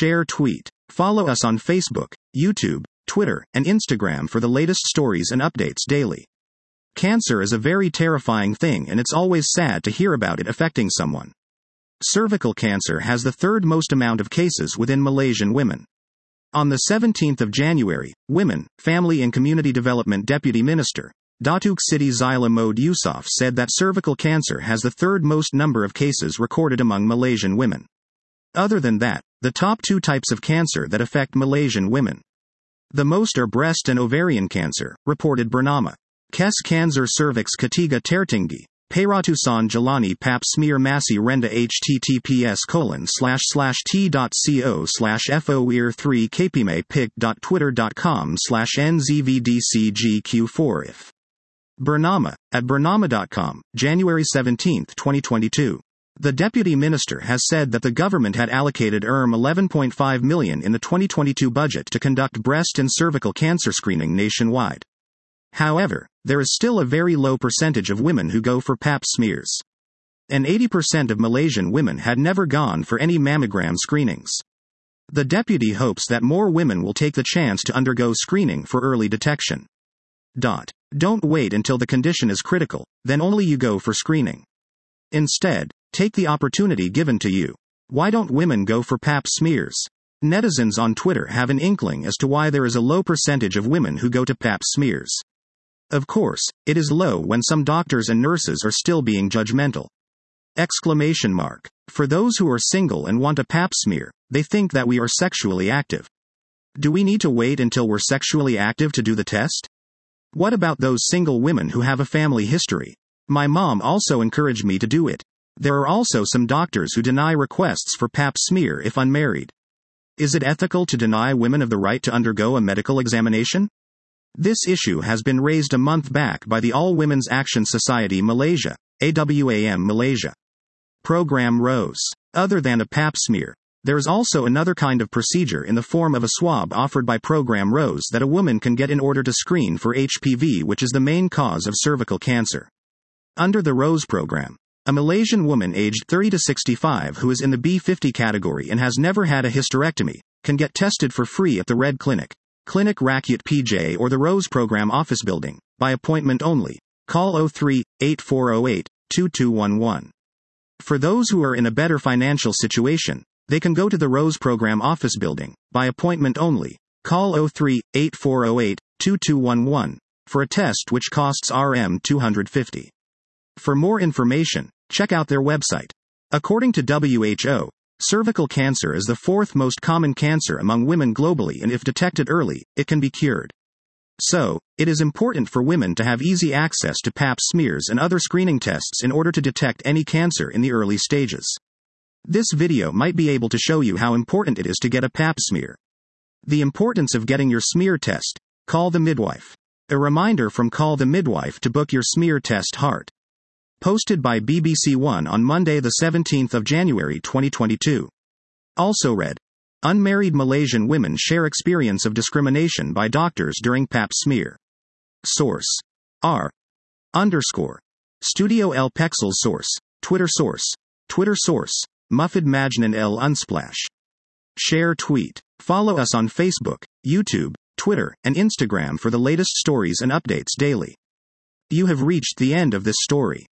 Share tweet. Follow us on Facebook, YouTube, Twitter, and Instagram for the latest stories and updates daily. Cancer is a very terrifying thing, and it's always sad to hear about it affecting someone. Cervical cancer has the third most amount of cases within Malaysian women. On the 17th of January, Women, Family and Community Development Deputy Minister, Datuk Siti Zaila Mohd Yusof said that cervical cancer has the third most number of cases recorded among Malaysian women. Other than that, the top two types of cancer that affect Malaysian women. The most are breast and ovarian cancer, reported Bernama. Kes Cancer Cervix Ketiga Tertinggi, Peratusan Jalani Pap Smear Masih Renda https://t.co/foer3kpmepig.twitter.com/nzvdcgq4 if. Bernama, at bernama.com, January 17, 2022. The Deputy Minister has said that the government had allocated $11.5 million in the 2022 budget to conduct breast and cervical cancer screening nationwide. However, there is still a very low percentage of women who go for pap smears. And 80% of Malaysian women had never gone for any mammogram screenings. The deputy hopes that more women will take the chance to undergo screening for early detection. Don't wait until the condition is critical, then only you go for screening. Instead, take the opportunity given to you. Why don't women go for pap smears? Netizens on Twitter have an inkling as to why there is a low percentage of women who go to pap smears. Of course, it is low when some doctors and nurses are still being judgmental. ! For those who are single and want a pap smear, they think that we are sexually active. Do we need to wait until we're sexually active to do the test? What about those single women who have a family history? My mom also encouraged me to do it. There are also some doctors who deny requests for pap smear if unmarried. Is it ethical to deny women of the right to undergo a medical examination? This issue has been raised a month back by the All Women's Action Society Malaysia, AWAM Malaysia. Program Rose. Other than a pap smear, there is also another kind of procedure in the form of a swab offered by Program Rose that a woman can get in order to screen for HPV, which is the main cause of cervical cancer. Under the Rose program, a Malaysian woman aged 30 to 65 who is in the B50 category and has never had a hysterectomy, can get tested for free at the Red Clinic, Clinic Rakyat PJ or the Rose Program Office Building, by appointment only. Call 03-8408-2211. For those who are in a better financial situation, they can go to the Rose Program Office Building, by appointment only. Call 03-8408-2211, for a test which costs Rm 250. For more information, check out their website. According to WHO, cervical cancer is the fourth most common cancer among women globally, and if detected early, it can be cured. So, it is important for women to have easy access to pap smears and other screening tests in order to detect any cancer in the early stages. This video might be able to show you how important it is to get a pap smear. The importance of getting your smear test. Call the midwife. A reminder from Call the Midwife to book your smear test heart. Posted by BBC One on Monday the 17th of January 2022. Also read. Unmarried Malaysian women share experience of discrimination by doctors during pap smear. Source. Studio El Pexels Source. Twitter Source. Mufid Majnan El Unsplash. Share tweet. Follow us on Facebook, YouTube, Twitter, and Instagram for the latest stories and updates daily. You have reached the end of this story.